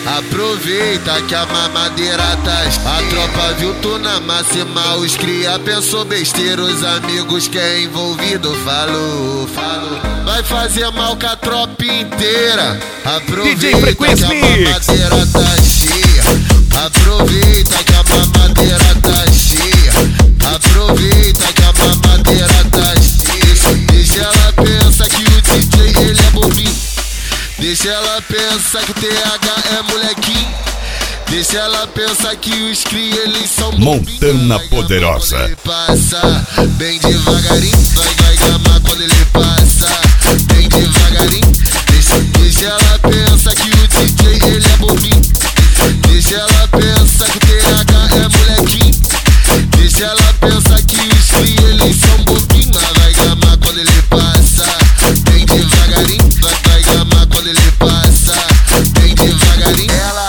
Aproveita que a mamadeira tá. A tropa viu tu na máxima. Os cria pensou besteira. Os amigos que é envolvido falou. Vai fazer mal com a tropa inteira. Aproveita que a mamadeira tá cheia. Aproveita que a mamadeira tá cheia. Aproveita que a mamadeira tá cheia. Deixa ela pensar que o DJ ele é bobinho. Deixa ela pensar que o TH é molequinho. Deixa ela pensar que os cria eles são Montana Poderosa. Ele passa bem devagarinho, vai gamar quando ele passa bem devagarinho. Deixa ela pensar que o DJ ele é bobinho. Deixa ela pensar que o TH é molequinho. Deixa ela pensar que os cria eles são bobinho. Vai gamar quando ele passa bem devagarinho. Vai gamar quando ele passa bem devagarinho.